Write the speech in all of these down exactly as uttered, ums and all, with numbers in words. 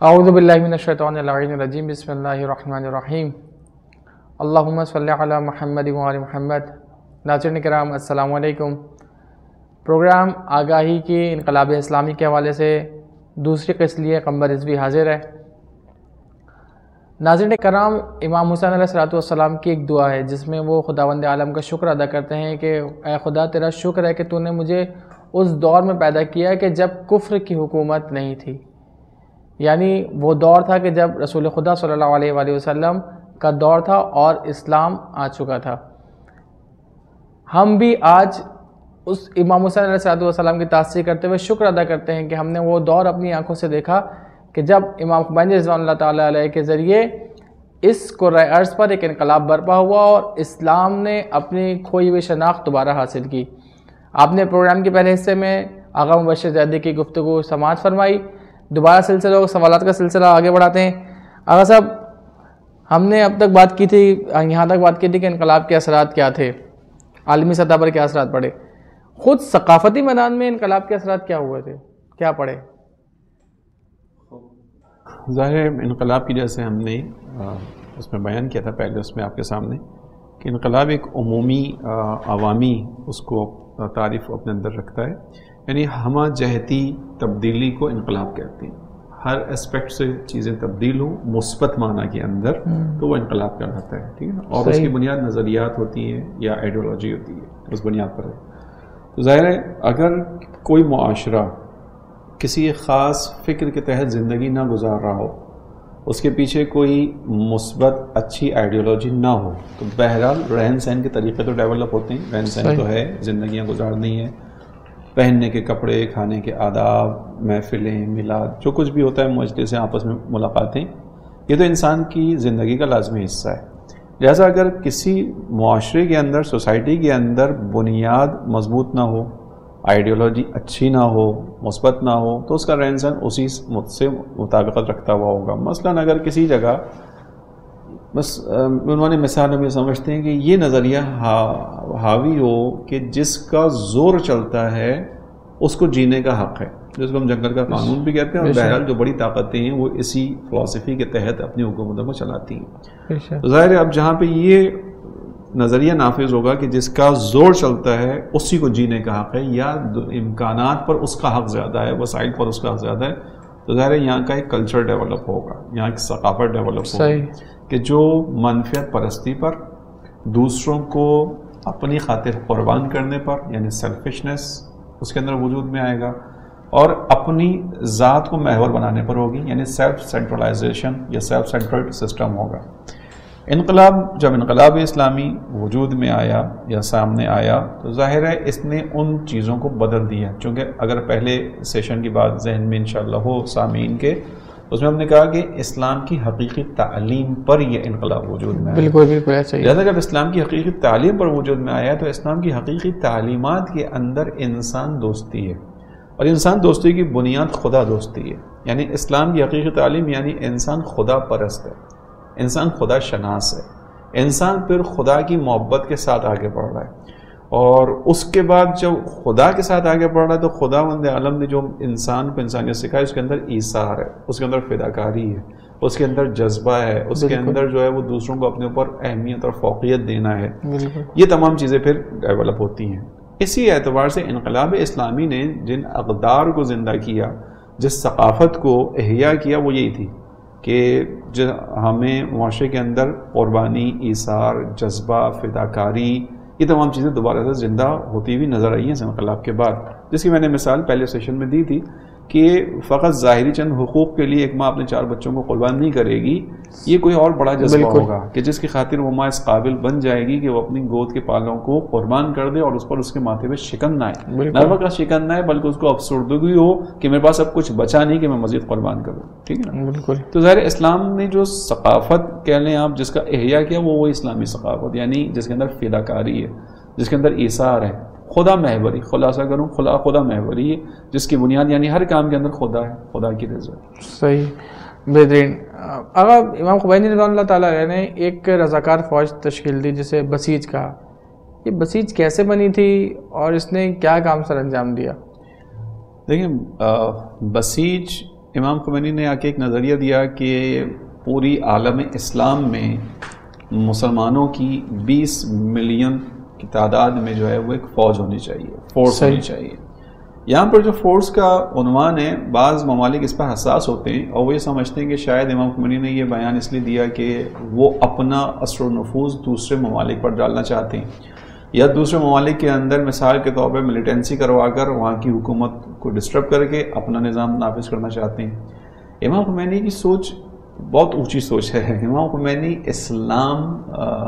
اعوذ باللہ من الشیطان الرجیم، بسم اللہ الرحمن الرحیم، اللہم صلی علی محمد و آل محمد۔ ناظرین کرام السلام علیکم۔ پروگرام آگاہی کی انقلاب اسلامی کے حوالے سے دوسری قسط لیے قمر رضوی حاضر ہے۔ ناظرین کرام، امام حسین علیہ السلام کی ایک دعا ہے جس میں وہ خداوند عالم کا شکر ادا کرتے ہیں کہ اے خدا تیرا شکر ہے کہ تو نے مجھے اس دور میں پیدا کیا کہ جب کفر کی حکومت نہیں تھی، یعنی وہ دور تھا کہ جب رسول خدا صلی اللہ علیہ وآلہ وسلم کا دور تھا اور اسلام آ چکا تھا۔ ہم بھی آج اس امام حسین علیہ السلام کی تاثیر کرتے ہوئے شکر ادا کرتے ہیں کہ ہم نے وہ دور اپنی آنکھوں سے دیکھا کہ جب امام خمینی رضوان اللہ تعالیٰ علیہ کے ذریعے اس کرۂ ارض پر ایک انقلاب برپا ہوا اور اسلام نے اپنی کھوئی ہوئی شناخت دوبارہ حاصل کی۔ آپ نے پروگرام کے پہلے حصے میں آغا مبشر زیدی کی گفتگو سماعت فرمائی۔ دوبارہ سلسلہ سوالات کا سلسلہ آگے بڑھاتے ہیں۔ آغا صاحب، ہم نے اب تک بات کی تھی، یہاں تک بات کی تھی کہ انقلاب کے اثرات کیا تھے، عالمی سطح پر کیا اثرات پڑے، خود ثقافتی میدان میں انقلاب کے اثرات کیا ہوئے تھے، کیا پڑے؟ ظاہر انقلاب کی جیسے ہم نے اس میں بیان کیا تھا پہلے اس میں آپ کے سامنے کہ انقلاب ایک عمومی عوامی اس کو تعریف اپنے اندر رکھتا ہے، یعنی ہمہ جہتی تبدیلی کو انقلاب کہتے ہیں۔ ہر اسپیکٹ سے چیزیں تبدیل ہوں مثبت معنی کے اندر تو وہ انقلاب کہلاتا ہے، ٹھیک ہے نا، اور اس کی بنیاد نظریات ہوتی ہیں یا آئیڈیالوجی ہوتی ہے، اس بنیاد پر ہے۔ تو ظاہر ہے اگر کوئی معاشرہ کسی ایک خاص فکر کے تحت زندگی نہ گزار رہا ہو، اس کے پیچھے کوئی مثبت اچھی آئیڈیالوجی نہ ہو، تو بہرحال رہن سہن کے طریقے تو ڈیولپ ہوتے ہیں، رہن سہن تو ہے، زندگیاں گزارنی ہیں، پہننے کے کپڑے، کھانے کے آداب، محفلیں، میلاد، جو کچھ بھی ہوتا ہے، مجلسیں، آپس میں ملاقاتیں، یہ تو انسان کی زندگی کا لازمی حصہ ہے۔ لہٰذا اگر کسی معاشرے کے اندر، سوسائٹی کے اندر بنیاد مضبوط نہ ہو، آئیڈیالوجی اچھی نہ ہو، مثبت نہ ہو، تو اس کا رہن سہن اسی سے مطابقت رکھتا ہوا ہوگا۔ مثلاً اگر کسی جگہ بس انہوں نے مثال ہم یہ سمجھتے ہیں کہ یہ نظریہ حاوی ہو کہ جس کا زور چلتا ہے اس کو جینے کا حق ہے، جس کو ہم جنگل کا قانون بھی کہتے ہیں، اور بہرحال جو بڑی طاقتیں ہیں وہ اسی فلسفی کے تحت اپنی حکومتوں کو چلاتی ہیں۔ تو ظاہر ہے اب جہاں پہ یہ نظریہ نافذ ہوگا کہ جس کا زور چلتا ہے اسی کو جینے کا حق ہے، یا امکانات پر اس کا حق زیادہ ہے، وسائل پر اس کا حق زیادہ ہے، تو ظاہر ہے یہاں کا ایک کلچر ڈیولپ ہوگا، یہاں ایک ثقافت ڈیولپ ہوگا کہ جو منفیت پرستی پر، دوسروں کو اپنی خاطر قربان کرنے پر، یعنی سیلفشنس اس کے اندر وجود میں آئے گا، اور اپنی ذات کو محور بنانے پر ہوگی، یعنی سیلف سینٹرلائزیشن یا سیلف سینٹرڈ سسٹم ہوگا۔ انقلاب جب انقلاب اسلامی وجود میں آیا یا سامنے آیا تو ظاہر ہے اس نے ان چیزوں کو بدل دیا، چونکہ اگر پہلے سیشن کی بات ذہن میں انشاءاللہ ہو سامعین کے، اس میں ہم نے کہا کہ اسلام کی حقیقی تعلیم پر یہ انقلاب وجود میں آیا۔ بالکل بالکل ایسا ہی۔ لہٰذا جب اسلام کی حقیقی تعلیم پر وجود میں آیا تو اسلام کی حقیقی تعلیمات کے اندر انسان دوستی ہے، اور انسان دوستی کی بنیاد خدا دوستی ہے، یعنی اسلام کی حقیقی تعلیم یعنی انسان خدا پرست ہے، انسان خدا شناس ہے، انسان پھر خدا کی محبت کے ساتھ آگے بڑھ رہا ہے، اور اس کے بعد جب خدا کے ساتھ آگے بڑھ رہا ہے تو خدا وند عالم نے جو انسان کو انسانیت سکھائی، اس کے اندر ایثار ہے، اس کے اندر فداکاری ہے، اس کے اندر جذبہ ہے، اس کے اندر جو ہے وہ دوسروں کو اپنے اوپر اہمیت اور فوقیت دینا ہے، یہ تمام چیزیں پھر ڈیولپ ہوتی ہیں۔ اسی اعتبار سے انقلاب اسلامی نے جن اقدار کو زندہ کیا، جس ثقافت کو احیا کیا، وہ یہی تھی کہ جو ہمیں معاشرے کے اندر قربانی، ایثار، جذبہ، فداکاری، یہ تمام چیزیں دوبارہ سے زندہ ہوتی ہوئی نظر آئی ہیں اس انقلاب کے بعد، جس کی میں نے مثال پہلے سیشن میں دی تھی کہ فقط ظاہری چند حقوق کے لیے ایک ماں اپنے چار بچوں کو قربان نہیں کرے گی، یہ کوئی اور بڑا جذبہ ہوگا کہ جس کی خاطر وہ ماں اس قابل بن جائے گی کہ وہ اپنی گود کے بالوں کو قربان کر دے اور اس پر اس کے ماتھے پہ شکن نہ آئے، نہ کا شکن نہ آئے، بلکہ اس کو افسردگی ہو کہ میرے پاس اب کچھ بچا نہیں کہ میں مزید قربان کروں، ٹھیک ہے نا۔ بالکل۔ تو ظاہر اسلام نے جو ثقافت کہہ لیں آپ جس کا احیا کیا، وہ وہ اسلامی ثقافت، یعنی جس کے اندر فداکاری ہے، جس کے اندر ایثار ہے، خدا محوری، خلاصہ کروں خدا خدا محوری ہے، جس کی بنیاد یعنی ہر کام کے اندر خدا ہے، خدا کی رضا۔ صحیح، بہترین۔ اگر امام خمینی رضوان اللہ تعالیٰ علیہ نے ایک رضاکار فوج تشکیل دی جسے بسیج کہا، یہ بسیج کیسے بنی تھی اور اس نے کیا کام سر انجام دیا؟ دیکھیں، بسیج امام خمینی نے آ کے ایک نظریہ دیا کہ پوری عالم اسلام میں مسلمانوں کی بیس ملین کی تعداد میں جو ہے وہ ایک فوج ہونی چاہیے، فورس ہونی چاہیے. یہاں پر جو فورس کا عنوان ہے، بعض ممالک اس پر حساس ہوتے ہیں اور وہ یہ سمجھتے ہیں کہ شاید امام خمینی نے یہ بیان اس لیے دیا کہ وہ اپنا اثر و نفوذ دوسرے ممالک پر ڈالنا چاہتے ہیں، یا دوسرے ممالک کے اندر مثال کے طور پر ملیٹنسی کروا کر وہاں کی حکومت کو ڈسٹرب کر کے اپنا نظام نافذ کرنا چاہتے ہیں. امام خمینی کی سوچ بہت اونچی سوچ ہے. امام خمینی اسلام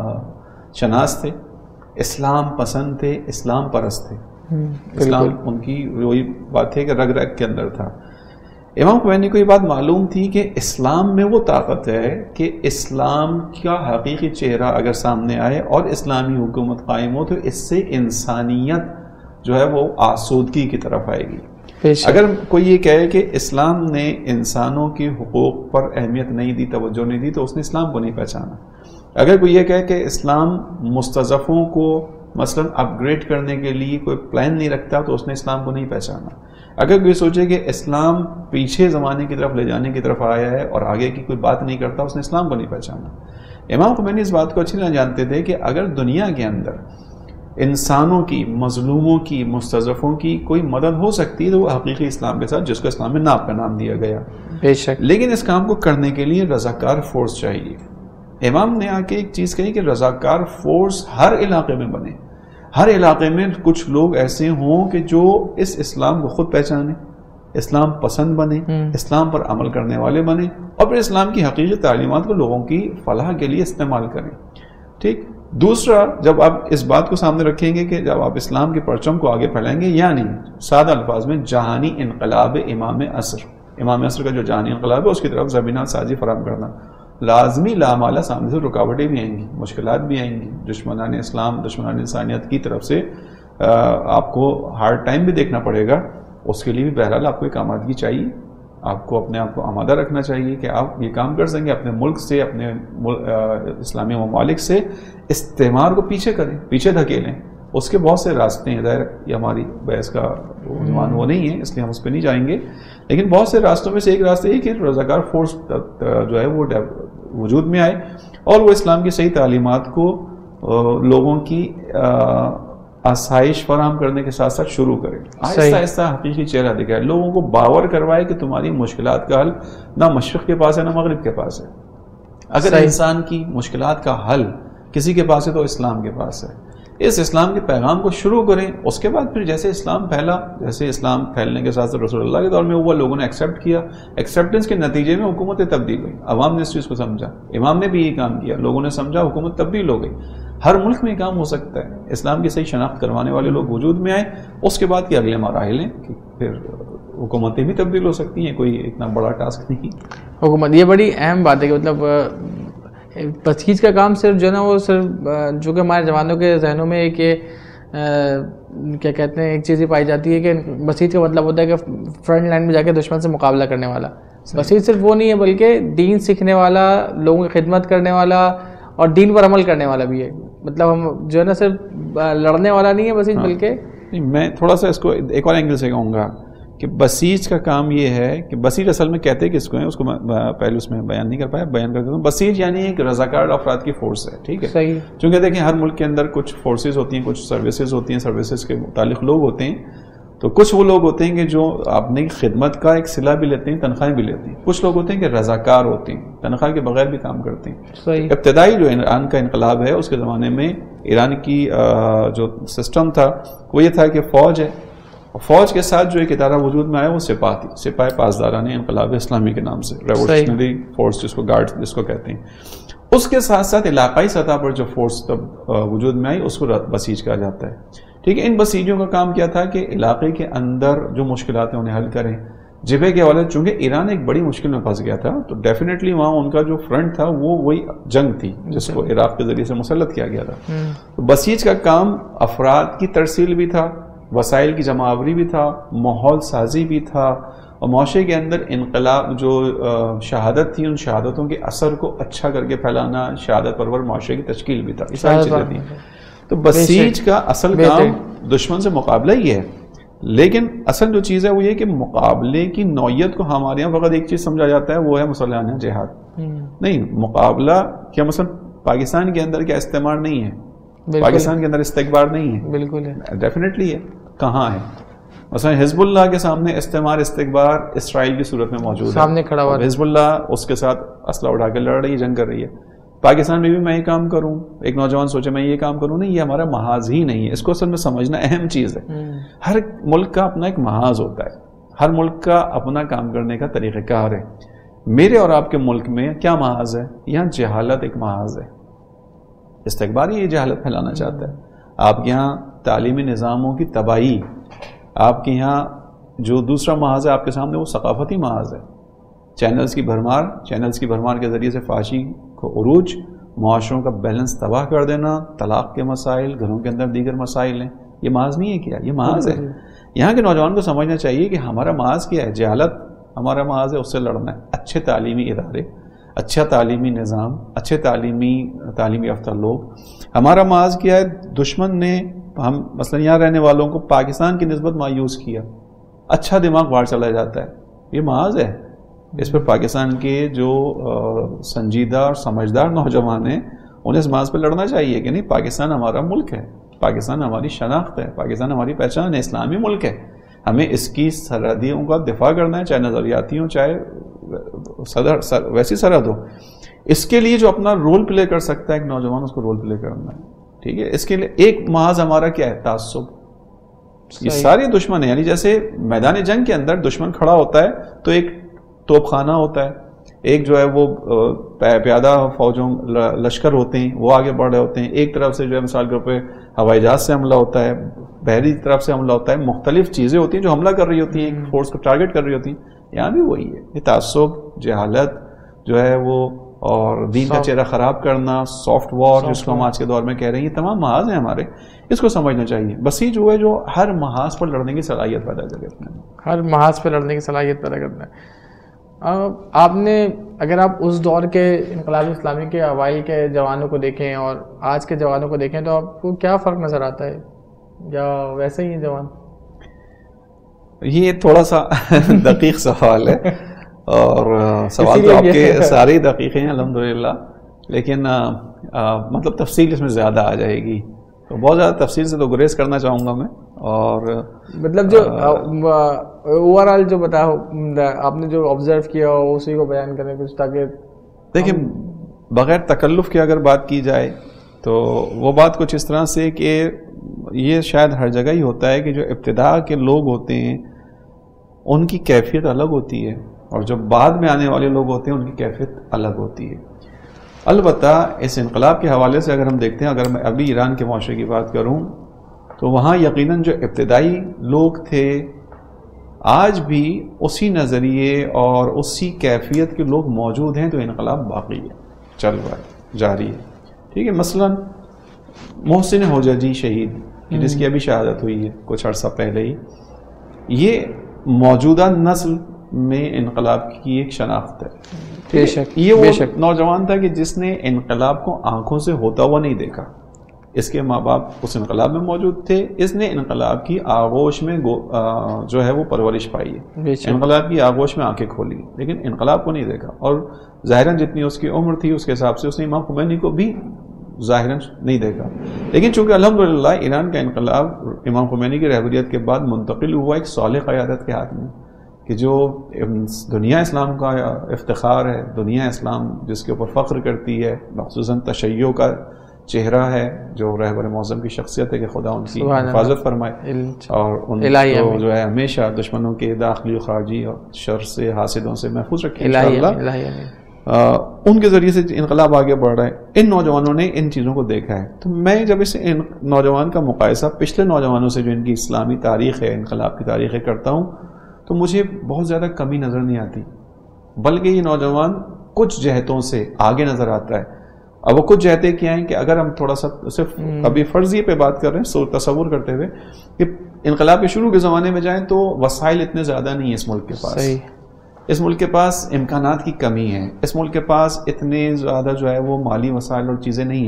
شناس تھے، اسلام پسند تھے، اسلام پرست تھے. اسلام ان کی وہی بات ہے کہ رگ رگ کے اندر تھا. امام خمینی کو یہ بات معلوم تھی کہ اسلام میں وہ طاقت ہے کہ اسلام کا حقیقی چہرہ اگر سامنے آئے اور اسلامی حکومت قائم ہو تو اس سے انسانیت جو ہے وہ آسودگی کی طرف آئے گی. اگر کوئی یہ کہے کہ اسلام نے انسانوں کے حقوق پر اہمیت نہیں دی، توجہ نہیں دی، تو اس نے اسلام کو نہیں پہچانا. اگر کوئی یہ کہے کہ اسلام مستضعفوں کو مثلا اپ گریڈ کرنے کے لیے کوئی پلان نہیں رکھتا تو اس نے اسلام کو نہیں پہچانا. اگر کوئی سوچے کہ اسلام پیچھے زمانے کی طرف لے جانے کی طرف آیا ہے اور آگے کی کوئی بات نہیں کرتا، اس نے اسلام کو نہیں پہچانا. امام خمینی اس بات کو اچھی طرح جانتے تھے کہ اگر دنیا کے اندر انسانوں کی، مظلوموں کی، مستضعفوں کی کوئی مدد ہو سکتی ہے تو وہ حقیقی اسلام کے ساتھ، جس کو اسلام میں ناب کا نام دیا گیا. بے شک. لیکن اس کام کو کرنے کے لیے رضاکار فورس چاہیے. امام نے آ کے ایک چیز کہی کہ رضاکار فورس ہر علاقے میں بنے. ہر علاقے میں کچھ لوگ ایسے ہوں کہ جو اس اسلام کو خود پہچانے، اسلام پسند بنے، اسلام پر عمل کرنے والے بنے، اور پھر اسلام کی حقیقی تعلیمات کو لوگوں کی فلاح کے لیے استعمال کریں. ٹھیک. دوسرا، جب آپ اس بات کو سامنے رکھیں گے کہ جب آپ اسلام کے پرچم کو آگے پھیلائیں گے، یعنی سادہ الفاظ میں جہانی انقلاب امام عصر، امام عصر کا جو جہانی انقلاب ہے اس کی طرف زمینہ سازی فراہم کرنا، لازمی لامالا سامنے سے رکاوٹیں بھی آئیں گی، مشکلات بھی آئیں گی. دشمنان اسلام، دشمنان انسانیت کی طرف سے آپ کو ہارڈ ٹائم بھی دیکھنا پڑے گا. اس کے لیے بھی بہرحال آپ کو ایک آمادگی چاہیے. آپ کو اپنے آپ کو آمادہ رکھنا چاہیے کہ آپ یہ کام کر سکیں، اپنے ملک سے، اپنے اسلامی ممالک سے استعمار کو پیچھے کریں، پیچھے دھکیلیں. اس کے بہت سے راستے ہیں. ظاہر یہ ہماری بحث کا عنوان وہ نہیں ہے، اس لیے ہم اس پہ نہیں جائیں گے، لیکن بہت سے راستوں میں سے ایک راستہ یہ کہ رضاکار فورس جو ہے وہ وجود میں آئے اور وہ اسلام کی صحیح تعلیمات کو لوگوں کی آسائش فراہم کرنے کے ساتھ ساتھ شروع کرے. آہستہ آہستہ حقیقی چہرہ دکھائے، لوگوں کو باور کروائے کہ تمہاری مشکلات کا حل نہ مشرق کے پاس ہے نہ مغرب کے پاس ہے. اگر انسان کی مشکلات کا حل کسی کے پاس ہے تو اسلام کے پاس ہے. اس اسلام کے پیغام کو شروع کریں. اس کے بعد پھر جیسے اسلام پھیلا، جیسے اسلام پھیلنے کے ساتھ رسول اللہ کے دور میں ہوا، لوگوں نے ایکسیپٹ کیا. ایکسیپٹنس کے نتیجے میں حکومتیں تبدیل ہوئیں. عوام نے اس چیز کو سمجھا، امام نے بھی یہ کام کیا، لوگوں نے سمجھا، حکومت تبدیل ہو گئی. ہر ملک میں یہ کام ہو سکتا ہے. اسلام کی صحیح شناخت کروانے والے لوگ وجود میں آئے. اس کے بعد کے اگلے مراحل ہیں کہ پھر حکومتیں بھی تبدیل ہو سکتی ہیں. کوئی اتنا بڑا ٹاسک نہیں حکومت. یہ بڑی اہم بات ہے کہ مطلب بسیج کا کام صرف جو ہے نا وہ صرف جو کہ ہمارے جوانوں کے ذہنوں میں ایک کیا کہتے ہیں ایک چیز ہی پائی جاتی ہے کہ بسیج کا مطلب ہوتا ہے کہ فرنٹ لائن میں جا کے دشمن سے مقابلہ کرنے والا. بسیج صرف وہ نہیں ہے بلکہ دین سیکھنے والا، لوگوں کی خدمت کرنے والا اور دین پر عمل کرنے والا بھی ہے. مطلب ہم جو ہے نا صرف لڑنے والا نہیں ہے بسیج، بلکہ میں تھوڑا سا اس کو ایک اور اینگل سے کہوں گا کہ بسیج کا کام یہ ہے کہ بسیج اصل میں کہتے کس کو ہیں، اس کو میں پہلے اس میں بیان نہیں کر پایا، بیان کر دیتا ہوں. بسیج یعنی ایک رضاکار افراد کی فورس ہے. ٹھیک ہے. صحیح. چونکہ دیکھیں ہر ملک کے اندر کچھ فورسز ہوتی ہیں، کچھ سروسز ہوتی ہیں، سروسز کے متعلق لوگ ہوتے ہیں. تو کچھ وہ لوگ ہوتے ہیں کہ جو اپنی خدمت کا ایک صلہ بھی لیتے ہیں، تنخواہیں بھی لیتے ہیں. کچھ لوگ ہوتے ہیں کہ رضاکار ہوتے ہیں، تنخواہ کے بغیر بھی کام کرتے ہیں. صحیح. ابتدائی جو ایران کا انقلاب ہے اس کے زمانے میں ایران کی جو سسٹم تھا وہ یہ تھا کہ فوج ہے، فوج کے ساتھ جو ایک ادارہ وجود میں آیا وہ سپاہ تھی، سپاہ پاسداران انقلاب اسلامی کے نام سے، ریولیوشنری فورس جس کو گارڈ جس کو کہتے ہیں. اس کے ساتھ ساتھ علاقائی سطح پر جو فورس تب وجود میں آئی اس کو بسیج کہا جاتا ہے. ٹھیک ہے. ان بسیجوں کا کام کیا تھا کہ علاقے کے اندر جو مشکلات ہیں انہیں حل کریں. جبہے کے حوالے چونکہ ایران ایک بڑی مشکل میں پھنس گیا تھا تو ڈیفینیٹلی وہاں ان کا جو فرنٹ تھا وہ وہی جنگ تھی جس کو عراق کے ذریعے سے مسلط کیا گیا تھا. تو بسیج کا کام افراد کی ترسیل بھی تھا، وسائل کی جمع آوری بھی تھا، ماحول سازی بھی تھا، اور معاشرے کے اندر انقلاب جو شہادت تھی ان شہادتوں کے اثر کو اچھا کر کے پھیلانا، شہادت پرور معاشرے کی تشکیل بھی تھا. یہ ساری چیزیں تھیں. تو بسیج کا اصل کام دشمن سے مقابلہ ہی ہے. لیکن اصل جو چیز ہے وہ یہ کہ مقابلے کی نوعیت کو ہمارے یہاں فقط ایک چیز سمجھا جاتا ہے، وہ ہے مسلحانہ جہاد. نہیں، مقابلہ کیا مثلا پاکستان کے اندر کیا استعمار نہیں ہے؟ پاکستان کے اندر استکبار نہیں ہے؟ بالکل ہے، ڈیفینیٹلی ہے. کہاں ہے؟ مثلا حزب اللہ کے سامنے استعمار استکبار اسرائیل کی صورت میں موجود ہے، سامنے کھڑا ہوا. حزب اللہ اس کے ساتھ اسلحہ اٹھا کے لڑ رہی ہے، جنگ کر رہی ہے. پاکستان میں بھی میں یہ کام کروں، ایک نوجوان سوچے میں یہ کام کروں، نہیں، یہ ہمارا محاذ ہی نہیں ہے. اس کو اصل میں سمجھنا اہم چیز ہے. ہر ملک کا اپنا ایک محاذ ہوتا ہے، ہر ملک کا اپنا کام کرنے کا طریقہ کار ہے. میرے اور آپ کے ملک میں کیا محاذ ہے؟ یہاں جہالت ایک محاذ ہے. استکبار یہ جہالت پھیلانا چاہتا ہے. آپ کے یہاں تعلیمی نظاموں کی تباہی، آپ کے یہاں جو دوسرا محاذ ہے آپ کے سامنے وہ ثقافتی محاذ ہے. چینلز کی بھرمار، چینلز کی بھرمار کے ذریعے سے فحاشی کو عروج، معاشروں کا بیلنس تباہ کر دینا، طلاق کے مسائل، گھروں کے اندر دیگر مسائل ہیں. یہ محاذ نہیں ہے کیا؟ یہ محاذ ہے. یہاں کے نوجوان کو سمجھنا چاہیے کہ ہمارا محاذ کیا ہے. جہالت ہمارا محاذ ہے، اس سے لڑنا ہے. اچھے تعلیمی ادارے، اچھا تعلیمی نظام، اچھے تعلیمی تعلیمی یافتہ لوگ. ہمارا محاذ کیا ہے؟ دشمن نے ہم مثلا یہاں رہنے والوں کو پاکستان کی نسبت مایوس کیا، اچھا دماغ باہر چلا جاتا ہے. یہ محاذ ہے. اس پر پاکستان کے جو سنجیدہ اور سمجھدار نوجوان ہیں انہیں اس محاذ پہ لڑنا چاہیے کہ نہیں، پاکستان ہمارا ملک ہے، پاکستان ہماری شناخت ہے، پاکستان ہماری پہچان ہے، اسلامی ملک ہے. ہمیں اس کی سرحدیوں کا دفاع کرنا ہے، چاہے نظریاتی ہوں، چاہے صدر سر ویسی سرحد ہو. اس کے لیے جو اپنا رول پلے کر سکتا ہے ایک نوجوان، اس کو رول پلے کرنا ہے. ٹھیک ہے. اس کے لیے ایک محاذ ہمارا کیا ہے؟ تعصب. یہ سارے دشمن ہیں. یعنی جیسے میدان جنگ کے اندر دشمن کھڑا ہوتا ہے تو ایک توپ خانہ ہوتا ہے، ایک جو ہے وہ پیادہ فوجوں لشکر ہوتے ہیں، وہ آگے بڑھ رہے ہوتے ہیں. ایک طرف سے جو ہے مثال کے طور پہ ہوائی جہاز سے حملہ ہوتا ہے، بحری طرف سے حملہ ہوتا ہے. مختلف چیزیں ہوتی ہیں جو حملہ کر رہی ہوتی ہیں، ایک فورس کو ٹارگٹ کر رہی ہوتی ہیں. یہاں بھی وہی ہے. یہ تعصب، جہالت جو ہے وہ، اور دین کا چہرہ خراب کرنا، سافٹ وار جس کو ہم آج کے دور میں کہہ رہے ہیں، یہ تمام محاذ ہیں ہمارے. اس کو سمجھنا چاہیے. بسیج جو ہے جو ہر محاذ پر لڑنے کی صلاحیت پیدا کرنا ہے، ہر محاذ پہ لڑنے کی صلاحیت پیدا کرنا ہے. آپ نے اگر آپ اس دور کے انقلاب اسلامی کے اوائل کے جوانوں کو دیکھیں اور آج کے جوانوں کو دیکھیں تو آپ کو کیا فرق نظر آتا ہے، یا ویسے ہی جوان؟ یہ تھوڑا سا دقیق سوال ہے، اور سوال تو آپ کے سارے ہی دقیق ہیں الحمدللہ، لیکن مطلب تفصیل اس میں زیادہ آ جائے گی، تو بہت زیادہ تفصیل سے تو گریز کرنا چاہوں گا میں. اور مطلب جو اوور آل جو بتا آپ نے جو آبزرو کیا ہو اسی کو بیان کریں کچھ، تاکہ دیکھیں بغیر تکلف کی اگر بات کی جائے تو وہ بات کچھ اس طرح سے کہ یہ شاید ہر جگہ ہی ہوتا ہے کہ جو ابتدا کے لوگ ہوتے ہیں ان کی کیفیت الگ ہوتی ہے، اور جو بعد میں آنے والے لوگ ہوتے ہیں ان کی کیفیت الگ ہوتی ہے. البتہ اس انقلاب کے حوالے سے اگر ہم دیکھتے ہیں، اگر میں ابھی ایران کے معاشرے کی بات کروں تو وہاں یقیناً جو ابتدائی لوگ تھے آج بھی اسی نظریے اور اسی کیفیت کے لوگ موجود ہیں. تو انقلاب باقی ہے، چل رہا ہے، جاری ہے. ٹھیک ہے. مثلاً محسن حججی شہید جس کی ابھی شہادت ہوئی ہے کچھ عرصہ پہلے ہی، یہ موجودہ نسل میں انقلاب کی ایک شناخت ہے. بے شک. یہ وہ نوجوان تھا کہ جس نے انقلاب کو آنکھوں سے ہوتا ہوا نہیں دیکھا. اس کے ماں باپ اس انقلاب میں موجود تھے، اس نے انقلاب کی آغوش میں جو ہے وہ پرورش پائی ہے، انقلاب کی آغوش میں آنکھیں کھولی، لیکن انقلاب کو نہیں دیکھا. اور ظاہراً جتنی اس کی عمر تھی اس کے حساب سے اس نے امام خمینی کو بھی ظاہراً نہیں دیکھا. لیکن چونکہ الحمدللہ ایران کا انقلاب امام خمینی کی رہبریت کے بعد منتقل ہوا ایک صالح قیادت کے ہاتھ میں، کہ جو دنیا اسلام کا افتخار ہے، دنیا اسلام جس کے اوپر فخر کرتی ہے، مخصوصاً تشیع کا چہرہ ہے، جو رہبر معظم کی شخصیت ہے کہ خدا ان کی حفاظت فرمائے اور ان کو جو ہے ہمیشہ دشمنوں کے داخلی و خارجی اور شر سے حاسدوں سے محفوظ رکھے انشاءاللہ. ان کے ذریعے سے انقلاب آگے بڑھ رہا ہے. ان نوجوانوں نے ان چیزوں کو دیکھا ہے. تو میں جب اس نوجوان کا مقایسہ پچھلے نوجوانوں سے جو ان کی اسلامی تاریخ ہے، انقلاب کی تاریخیں کرتا ہوں تو مجھے بہت زیادہ کمی نظر نہیں آتی، بلکہ یہ نوجوان کچھ جہتوں سے آگے نظر آتا ہے. اب وہ کچھ جہتیں کیا ہیں کہ اگر ہم تھوڑا سا صرف ابھی فرضیے پہ بات کر رہے ہیں، تصور کرتے ہوئے کہ انقلاب کے شروع کے زمانے میں جائیں تو وسائل اتنے زیادہ نہیں ہیں اس ملک کے پاس. صحیح. اس ملک کے پاس امکانات کی کمی ہے، اس ملک کے پاس اتنے زیادہ جو ہے وہ مالی وسائل اور چیزیں نہیں ہیں.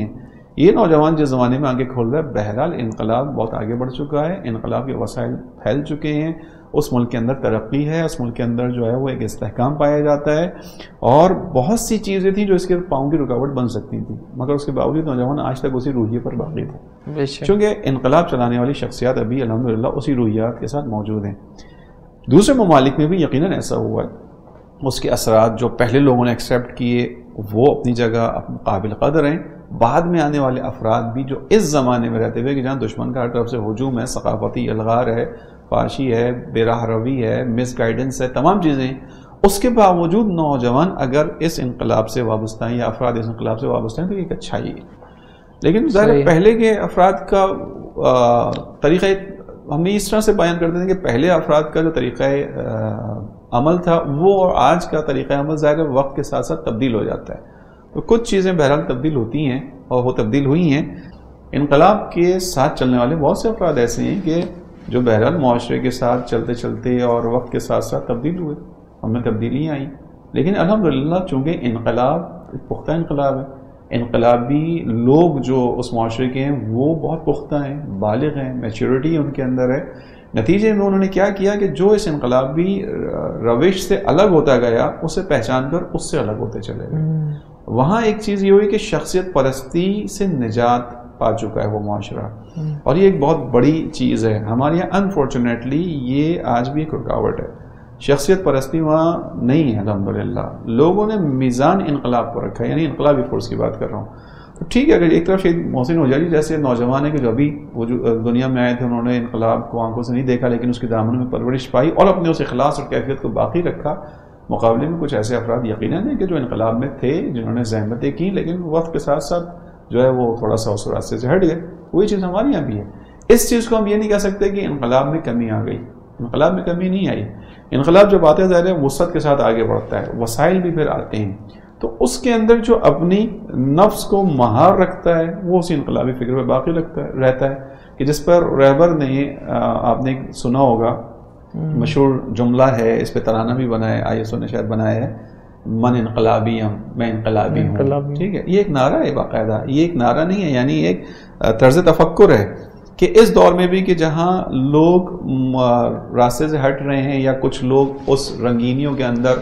یہ نوجوان جس زمانے میں آگے کھول رہا ہے، بہرحال انقلاب بہت آگے بڑھ چکا ہے، انقلاب کے وسائل پھیل چکے ہیں، اس ملک کے اندر ترقی ہے، اس ملک کے اندر جو ہے وہ ایک استحکام پایا جاتا ہے، اور بہت سی چیزیں تھیں جو اس کے پاؤں کی رکاوٹ بن سکتی تھیں، مگر اس کے باوجود نوجوان آج تک اسی روحیے پر باقی تھے، چونکہ انقلاب چلانے والی شخصیات ابھی الحمدللہ اسی روحیات کے ساتھ موجود ہیں۔ دوسرے ممالک میں بھی یقیناً ایسا ہوا ہے، اس کے اثرات جو پہلے لوگوں نے ایکسیپٹ کیے وہ اپنی جگہ قابل قدر ہیں، بعد میں آنے والے افراد بھی جو اس زمانے میں رہتے ہوئے کہ جہاں دشمن کا ہر طرف سے ہجوم ہے، ثقافتی الغار ہے، فحاشی ہے، بے راہ روی ہے، مس گائیڈنس ہے، تمام چیزیں ہیں، اس کے باوجود نوجوان اگر اس انقلاب سے وابستہ ہیں یا افراد اس انقلاب سے وابستہ ہیں تو ایک اچھائی ہے۔ لیکن ظاہر پہلے کے افراد کا طریقہ ہم اس طرح سے بیان کرتے ہیں کہ پہلے افراد کا جو طریقہ عمل تھا وہ اور آج کا طریقہ عمل ظاہر وقت کے ساتھ ساتھ تبدیل ہو جاتا ہے، تو کچھ چیزیں بہرحال تبدیل ہوتی ہیں اور وہ تبدیل ہوئی ہیں۔ انقلاب کے ساتھ چلنے والے بہت سے افراد ایسے ہیں کہ جو بہرحال معاشرے کے ساتھ چلتے چلتے اور وقت کے ساتھ ساتھ تبدیل ہوئے، ہم میں تبدیلیاں آئیں، لیکن الحمدللہ چونکہ انقلاب ایک پختہ انقلاب ہے، انقلابی لوگ جو اس معاشرے کے ہیں وہ بہت پختہ ہیں، بالغ ہیں، میچورٹی ان کے اندر ہے، نتیجے میں انہوں نے کیا کیا کہ جو اس انقلابی روش سے الگ ہوتا گیا اسے پہچان کر اس سے الگ ہوتے چلے گئے۔ وہاں ایک چیز یہ ہوئی کہ شخصیت پرستی سے نجات پا چکا ہے وہ معاشرہ، اور یہ ایک بہت بڑی چیز ہے ہمارے یہاں، انفارچونیٹلی یہ آج بھی ایک رکاوٹ ہے، شخصیت پرستی وہاں نہیں ہے الحمدللہ، لوگوں نے میزان انقلاب پر رکھا ہے، یعنی انقلابی فورس کی بات کر رہا ہوں۔ تو ٹھیک ہے، اگر ایک طرف شہید محسن اوجالی جیسے نوجوان ہیں کہ جو ابھی دنیا میں آئے تھے، انہوں نے انقلاب کو آنکھوں سے نہیں دیکھا لیکن اس کی دامن میں پرورش پائی اور اپنے اس اخلاص اور کیفیت کو باقی رکھا، مقابلے میں کچھ ایسے افراد یقیناً ہیں کہ جو انقلاب میں تھے، جنہوں نے زحمتیں کی لیکن وقت کے ساتھ ساتھ جو ہے وہ تھوڑا سا اس راستے سے ہٹ گئے، وہی چیز ہمارے یہاں بھی ہے۔ اس چیز کو ہم یہ نہیں کہہ سکتے کہ انقلاب میں کمی آ گئی، انقلاب میں کمی نہیں آئی، انقلاب جب آتے ظاہر ہے وسعت کے ساتھ آگے بڑھتا ہے، وسائل بھی پھر آتے ہیں، تو اس کے اندر جو اپنی نفس کو مہار رکھتا ہے وہ اسی انقلابی فکر میں باقی لگتا ہے رہتا ہے، کہ جس پر رہبر نے آپ نے سنا ہوگا، مشہور جملہ ہے، اس پہ ترانہ بھی بنا ہے، آئی ایس او نے شاید بنایا ہے، من انقلابی ہم میں انقلابی ہوں، ٹھیک ہے، یہ ایک نعرہ ہے باقاعدہ، یہ ایک نعرہ نہیں ہے، یعنی ایک طرز تفکر ہے کہ اس دور میں بھی کہ جہاں لوگ راستے سے ہٹ رہے ہیں یا کچھ لوگ اس رنگینیوں کے اندر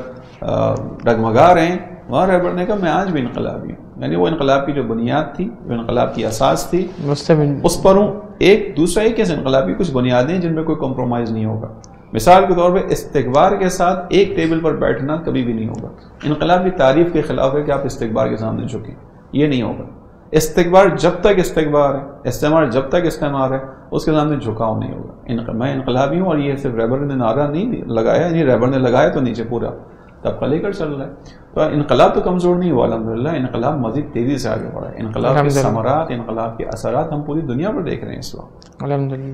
ڈگمگا رہے ہیں، وہاں رہبر نے کہا میں آج بھی انقلابی ہوں، یعنی وہ انقلاب کی جو بنیاد تھی، جو انقلاب کی اساس تھی، اس پر ہوں۔ ایک دوسرا ایک ایسے انقلابی کچھ بنیادیں جن میں کوئی کمپرومائز نہیں ہوگا، مثال کے طور پہ استکبار کے ساتھ ایک ٹیبل پر بیٹھنا کبھی بھی نہیں ہوگا، انقلاب کی تعریف کے خلاف ہے کہ آپ استکبار کے سامنے جھکیں، یہ نہیں ہوگا، استکبار جب تک استکبار ہے، استعمار جب تک استعمار ہے، اس کے سامنے جھکاؤ نہیں ہوگا۔ میں انقلابی ہوں، اور یہ صرف رہبر نے نعرہ نہیں لگایا، یعنی رہبر نے لگایا تو نیچے پورا طبقہ لے کر چل رہا ہے، تو انقلاب تو کمزور نہیں ہوا الحمدللہ، انقلاب مزید تیزی سے آگے بڑھا ہے، انقلاب کے ثمرات، انقلاب کے اثرات ہم پوری دنیا پر دیکھ رہے ہیں اس وقت الحمدللہ۔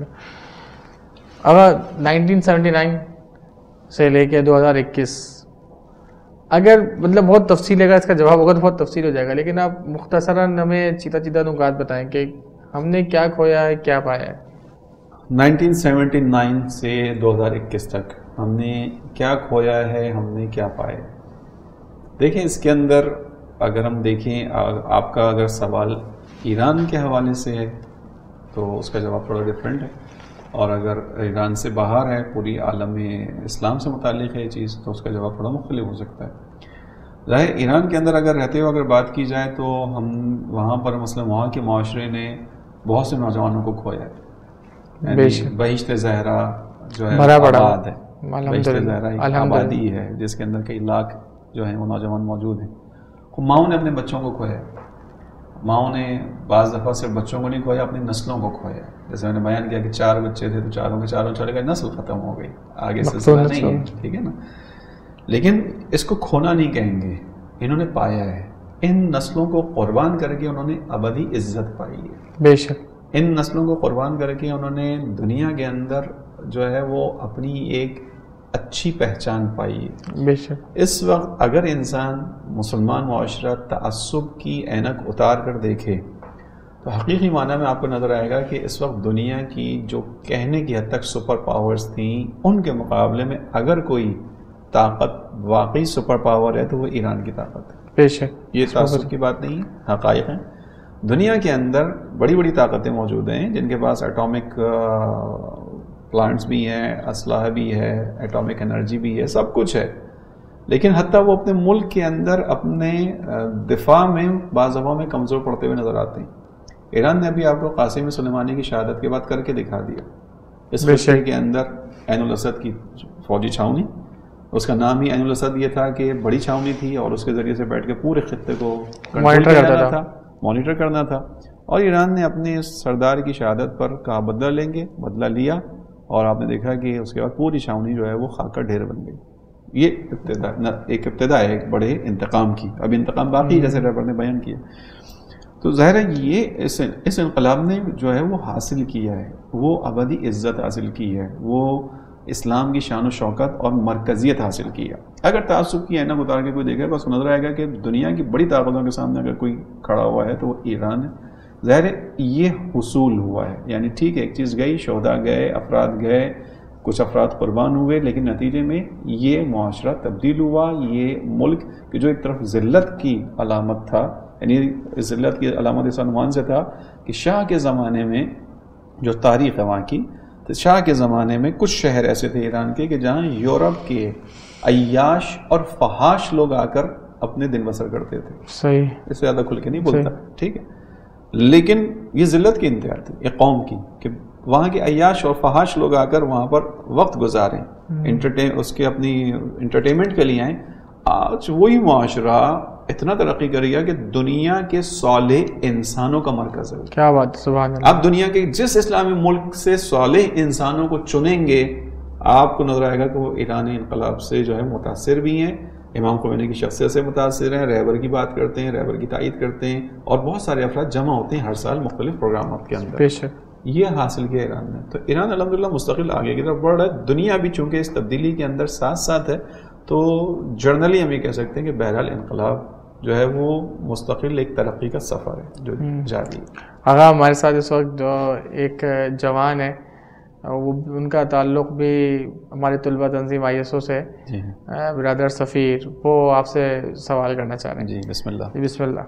اب نائنٹین سیونٹی نائن سے لے کے دو ہزار اکیس، اگر مطلب بہت تفصیل ہے، اس کا جواب ہوگا تو بہت تفصیل ہو جائے گا، لیکن آپ مختصراً ہمیں چیتا چیتا نکات بتائیں کہ ہم نے کیا کھویا ہے، کیا پایا ہے۔ نائنٹین سیونٹی نائن سے دو ہزار اکیس تک ہم نے کیا کھویا ہے، ہم نے کیا پایا۔ دیکھیں اس کے اندر اگر ہم دیکھیں، آپ کا اگر سوال ایران کے حوالے سے ہے تو اس کا جواب تھوڑا ڈفرینٹ ہے، اور اگر ایران سے باہر ہے، پوری عالم اسلام سے متعلق ہے یہ چیز، تو اس کا جواب تھوڑا مختلف ہو سکتا ہے۔ ظاہر ایران کے اندر اگر رہتے ہوئے اگر بات کی جائے تو ہم وہاں پر مثلا وہاں کے معاشرے نے بہت سے نوجوانوں کو کھویا ہے، یعنی بہشت زہرا جو ہے آباد ہے، بہشت زہرا ایک آبادی ہے جس کے اندر کئی لاکھ جو ہیں وہ نوجوان موجود ہیں۔ ماؤں نے اپنے بچوں کو کھویا، ماؤں نے بعض دفعہ صرف بچوں کو نہیں کھویا، اپنی نسلوں کو کھویا، جیسے میں نے بیان کیا کہ چار بچے تھے تو چاروں کے چاروں چلے گئے، نسل ختم ہو گئی، آگے سلسلہ نہیں ہے، ٹھیک ہے نا۔ لیکن اس کو کھونا نہیں کہیں گے، انہوں نے پایا ہے، ان نسلوں کو قربان کر کے انہوں نے ابدی عزت پائی ہے، بے شک ان نسلوں کو قربان کر کے انہوں نے دنیا کے اندر جو ہے وہ اپنی ایک اچھی پہچان پائی ہے۔ بے شک اس وقت اگر انسان مسلمان معاشرہ تعصب کی اینک اتار کر دیکھے تو حقیقی معنی میں آپ کو نظر آئے گا کہ اس وقت دنیا کی جو کہنے کی حد تک سپر پاورز تھیں، ان کے مقابلے میں اگر کوئی طاقت واقعی سپر پاور ہے تو وہ ایران کی طاقت ہے۔ بے شک یہ تعصب کی بات نہیں ہے، حقائق ہیں۔ دنیا کے اندر بڑی بڑی طاقتیں موجود ہیں جن کے پاس ایٹامک پلانٹس بھی ہیں، اسلحہ بھی ہے، ایٹامک انرجی بھی ہے، سب کچھ ہے، لیکن حتیٰ وہ اپنے ملک کے اندر اپنے دفاع میں بعض دفعہ میں کمزور پڑتے ہوئے نظر آتے ہیں۔ ایران نے ابھی آپ کو قاسم سلیمانی کی شہادت کے بعد کر کے دکھا دیا۔ اس خطے کے اندر عین الاسد کی فوجی چھاونی، اس کا نام ہی عین الاسد یہ تھا کہ بڑی چھاونی تھی، اور اس کے ذریعے سے بیٹھ کے پورے خطے کو مانیٹر کرنا تھا مانیٹر کرنا تھا اور ایران نے اپنے سردار کی شہادت پر کہا بدلہ لیں گے، بدلہ لیا، اور آپ نے دیکھا کہ اس کے بعد پوری چھاونی جو ہے وہ خاک کا ڈھیر بن گئی۔ یہ ابتدا ایک ابتدا ہے ایک بڑے انتقام کی، اب انتقام باقی جیسے رہبر نے بیان کیا۔ تو ظاہر ہے یہ اس اس انقلاب نے جو ہے وہ حاصل کیا ہے، وہ ابدی عزت حاصل کی ہے، وہ اسلام کی شان و شوکت اور مرکزیت حاصل کی ہے۔ اگر تعصب کی عینک اتار کے کوئی دیکھے بس نظر آئے گا کہ دنیا کی بڑی طاقتوں کے سامنے اگر کوئی کھڑا ہوا ہے تو وہ ایران ہے۔ ظاہر ہے یہ حصول ہوا ہے، یعنی ٹھیک ہے ایک چیز گئی، شہداء گئے، افراد گئے، کچھ افراد قربان ہوئے، لیکن نتیجے میں یہ معاشرہ تبدیل ہوا۔ یہ ملک کہ جو ایک طرف ذلت کی علامت تھا، یعنی ذلت کی علامت اس عنوان سے تھا کہ شاہ کے زمانے میں جو تاریخ ہے وہاں کی، تو شاہ کے زمانے میں کچھ شہر ایسے تھے ایران کے کہ جہاں یورپ کے عیاش اور فحاش لوگ آ کر اپنے دن بسر کرتے تھے۔ صحیح، اس سے زیادہ کھل کے نہیں بولتا، ٹھیک ہے، لیکن یہ ذلت کی انتہا تھی ایک قوم کی کہ وہاں کے عیاش اور فحاش لوگ آ کر وہاں پر وقت گزاریں، انٹرٹین اس کے اپنی انٹرٹینمنٹ کے لیے آئیں۔ آج وہی معاشرہ اتنا ترقی کر گیا کہ دنیا کے صالح انسانوں کا مرکز ہے۔ کیا بات، سبحان اللہ۔ آپ دنیا کے جس اسلامی ملک سے صالح انسانوں کو چنیں گے آپ کو نظر آئے گا کہ وہ ایرانی انقلاب سے جو ہے متاثر بھی ہیں، امام خمینی کی شخصیت سے متاثر ہیں، رہبر کی بات کرتے ہیں، رہبر کی تائید کرتے ہیں، اور بہت سارے افراد جمع ہوتے ہیں ہر سال مختلف پروگرامات کے اندر۔ بے شک یہ حاصل کیا ایران نے، تو ایران الحمدللہ مستقل آگے کی طرف بڑھ رہا ہے۔ دنیا بھی چونکہ اس تبدیلی کے اندر ساتھ ساتھ ہے، تو جرنلی ہم یہ کہہ سکتے ہیں کہ بہرحال انقلاب جو ہے وہ مستقل ایک ترقی کا سفر ہے جو جاری ہے۔ آغا ہمارے ساتھ اس وقت جو ایک جوان ہے، وہ ان کا تعلق بھی ہمارے طلبہ تنظیم آئی ایس او سے ہے، برادر سفیر، وہ آپ سے سوال کرنا چاہ رہے ہیں۔ جی بسم اللہ۔ بسم اللہ۔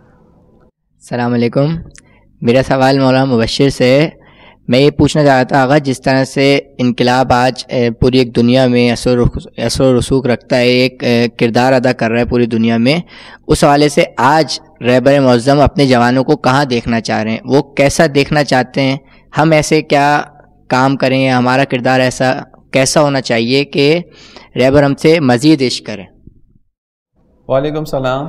السلام علیکم، میرا سوال مولانا مبشر سے ہے۔ میں یہ پوچھنا چاہ رہا تھا آغا، جس طرح سے انقلاب آج پوری ایک دنیا میں اثر و رسوخ رکھتا ہے، ایک کردار ادا کر رہا ہے پوری دنیا میں، اس حوالے سے آج رہبر معظم اپنے جوانوں کو کہاں دیکھنا چاہ رہے ہیں، وہ کیسا دیکھنا چاہتے ہیں، ہم ایسے کیا کام کریں، ہمارا کردار ایسا کیسا ہونا چاہیے کہ رہبر ہم سے مزید عشق کریں؟ وعلیکم السلام،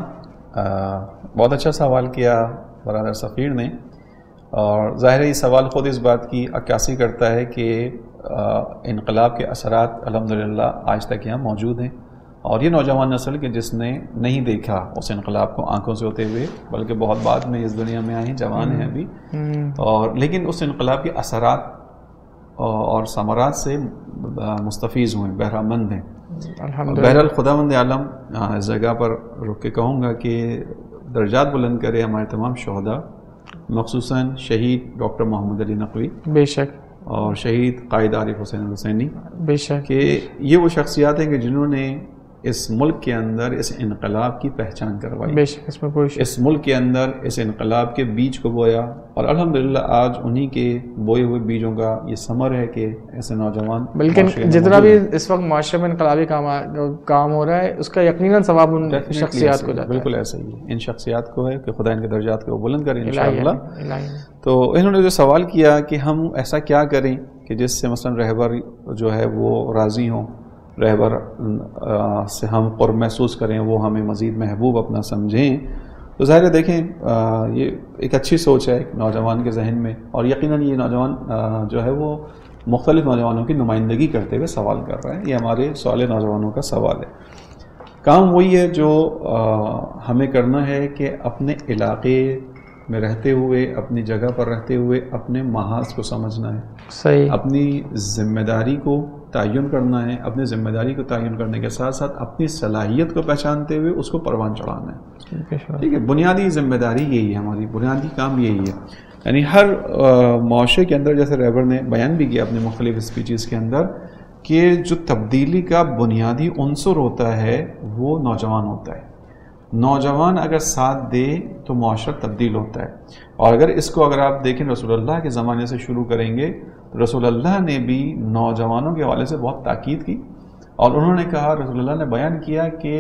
بہت اچھا سوال کیا برادر سفیر نے، اور ظاہر ہے یہ سوال خود اس بات کی عکاسی کرتا ہے کہ انقلاب کے اثرات الحمدللہ آج تک یہاں موجود ہیں، اور یہ نوجوان نسل کہ جس نے نہیں دیکھا اس انقلاب کو آنکھوں سے ہوتے ہوئے، بلکہ بہت بعد میں اس دنیا میں آئے ہیں، جوان ہیں ابھی، اور لیکن اس انقلاب کے اثرات اور ثمرات سے مستفیض ہوئے، بہرہ مند ہیں۔ بہرحال خداوند عالم اس جگہ پر رک کے کہوں گا کہ درجات بلند کرے ہمارے تمام شہداء، مخصوصاً شہید ڈاکٹر محمد علی نقوی، بے شک، اور شہید قائد عارف حسین حسینی، بے شک، کہ یہ وہ شخصیات ہیں کہ جنہوں نے اس ملک کے اندر اس انقلاب کی پہچان کروائی، بے شک، اس میں کوئی شک، اس ملک کے اندر اس انقلاب کے بیج کو بویا، اور الحمدللہ آج انہی کے بوئے ہوئے بیجوں کا یہ ثمر ہے کہ ایسے نوجوان، بلکہ جتنا بھی اس وقت معاشرے میں انقلابی کام کام ہو رہا ہے اس کا یقیناً ثواب ان شخصیات کو جاتا ہے۔ بالکل ایسا ہی ہے، ان شخصیات کو ہے کہ خدا ان کے درجات کو بلند کرے انشاءاللہ۔ تو انہوں نے جو سوال کیا کہ ہم ایسا کیا کریں کہ جس سے مثلا رہبر جو ہے وہ راضی ہوں، رہبر سے ہم قرب محسوس کریں، وہ ہمیں مزید محبوب اپنا سمجھیں، تو ظاہر ہے دیکھیں یہ ایک اچھی سوچ ہے ایک نوجوان کے ذہن میں، اور یقیناً یہ نوجوان جو ہے وہ مختلف نوجوانوں کی نمائندگی کرتے ہوئے سوال کر رہا ہے، یہ ہمارے سوال نوجوانوں کا سوال ہے۔ کام وہی ہے جو ہمیں کرنا ہے کہ اپنے علاقے میں رہتے ہوئے، اپنی جگہ پر رہتے ہوئے اپنے محاذ کو سمجھنا ہے، صحیح، اپنی ذمہ داری کو تعین کرنا ہے، اپنی ذمہ داری کو تعین کرنے کے ساتھ ساتھ اپنی صلاحیت کو پہچانتے ہوئے اس کو پروان چڑھانا ہے، ٹھیک ہے۔ بنیادی ذمہ داری یہی ہے، ہماری بنیادی کام یہی ہے، یعنی ہر معاشرے کے اندر جیسے رہبر نے بیان بھی کیا اپنے مختلف اسپیچز کے اندر کہ جو تبدیلی کا بنیادی عنصر ہوتا ہے وہ نوجوان ہوتا ہے، نوجوان اگر ساتھ دے تو معاشرہ تبدیل ہوتا ہے. اور اگر اس کو اگر آپ دیکھیں رسول اللہ کے زمانے سے شروع کریں گے تو رسول اللہ نے بھی نوجوانوں کے حوالے سے بہت تاکید کی, اور انہوں نے کہا, رسول اللہ نے بیان کیا کہ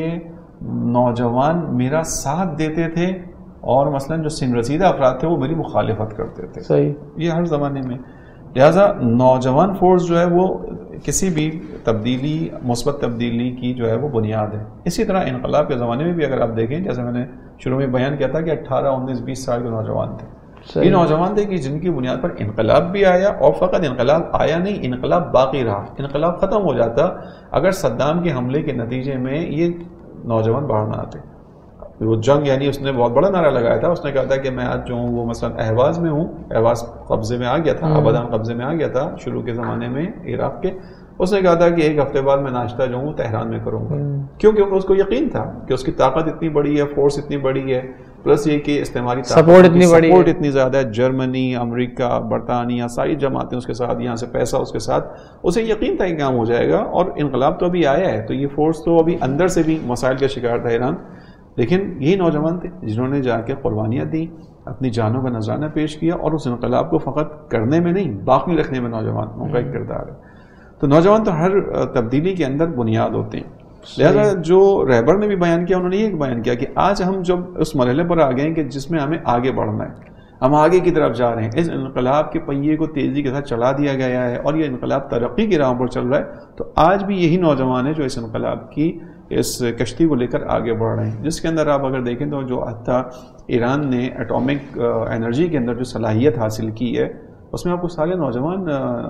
نوجوان میرا ساتھ دیتے تھے اور مثلا جو سن رسیدہ افراد تھے وہ میری مخالفت کرتے تھے. صحیح, یہ ہر زمانے میں. لہٰذا نوجوان فورس جو ہے وہ کسی بھی تبدیلی, مثبت تبدیلی کی جو ہے وہ بنیاد ہے. اسی طرح انقلاب کے زمانے میں بھی اگر آپ دیکھیں, جیسے میں نے شروع میں بیان کیا تھا کہ اٹھارہ انیس بیس سال کے نوجوان تھے, یہ نوجوان تھے کہ جن کی بنیاد پر انقلاب بھی آیا, اور فقط انقلاب آیا نہیں, انقلاب باقی رہا. انقلاب ختم ہو جاتا اگر صدام کے حملے کے نتیجے میں یہ نوجوان باہر نہ آتے. وہ جنگ, یعنی اس نے بہت بڑا نعرہ لگایا تھا, اس نے کہا تھا کہ میں آج جو ہوں وہ مثلا اہواز میں ہوں, اہواز قبضے میں آ گیا تھا, آبادان قبضے میں آ گیا تھا شروع کے زمانے میں عراق کے. اس نے کہا تھا کہ ایک ہفتے بعد میں ناشتہ جو ہوں تہران میں کروں گا, کیونکہ اس کو یقین تھا کہ اس کی طاقت اتنی بڑی ہے, فورس اتنی بڑی ہے, پلس یہ کہ استعماری سپورٹ اتنی بڑی سپورٹ اتنی زیادہ ہے, جرمنی, امریکہ, برطانیہ, ساری جماعتیں اس کے ساتھ, یہاں سے پیسہ اس کے ساتھ, اسے یقین تھا کہ کام ہو جائے گا. اور انقلاب تو ابھی آیا ہے, تو یہ فورس تو ابھی اندر سے بھی مسائل کا شکار تھا ایران. لیکن یہی نوجوان تھے جنہوں نے جا کے قربانیاں دیں, اپنی جانوں کا نذرانہ پیش کیا, اور اس انقلاب کو فقط کرنے میں نہیں باقی رکھنے میں نوجوانوں کا ایک کردار ہے. تو نوجوان تو ہر تبدیلی کے اندر بنیاد ہوتے ہیں. لہذا جو رہبر نے بھی بیان کیا, انہوں نے یہ بیان کیا کہ آج ہم جب اس مرحلے پر آ گئے ہیں کہ جس میں ہمیں آگے بڑھنا ہے, ہم آگے کی طرف جا رہے ہیں, اس انقلاب کے پہیے کو تیزی کے ساتھ چلا دیا گیا ہے اور یہ انقلاب ترقی کی راہ پر چل رہا ہے, تو آج بھی یہی نوجوان ہیں جو اس انقلاب کی اس کشتی کو لے کر آگے بڑھ رہے ہیں. جس کے اندر آپ اگر دیکھیں تو جو حتیٰ ایران نے ایٹامک انرجی کے اندر جو صلاحیت حاصل کی ہے, اس میں آپ کو سارے نوجوان